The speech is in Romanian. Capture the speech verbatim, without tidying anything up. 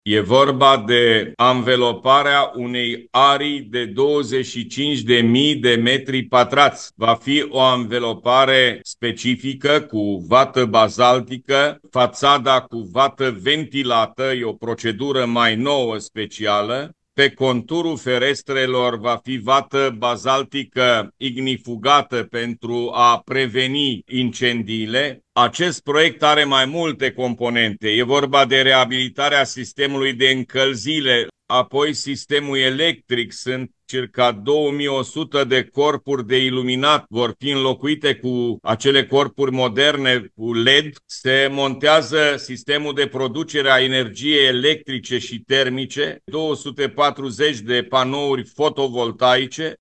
E vorba de anveloparea unei arii de douăzeci și cinci de mii de metri pătrați. Va fi o anvelopare specifică cu vată bazaltică, fațada cu vată ventilată, e o procedură mai nouă specială. Pe conturul ferestrelor va fi vată bazaltică ignifugată pentru a preveni incendiile. Acest proiect are mai multe componente. E vorba de reabilitarea sistemului de încălzire, apoi sistemul electric. Sunt circa două mii o sută de corpuri de iluminat, vor fi înlocuite cu acele corpuri moderne cu L E D. Se montează sistemul de producere a energiei electrice și termice, două sute patruzeci de panouri fotovoltaice.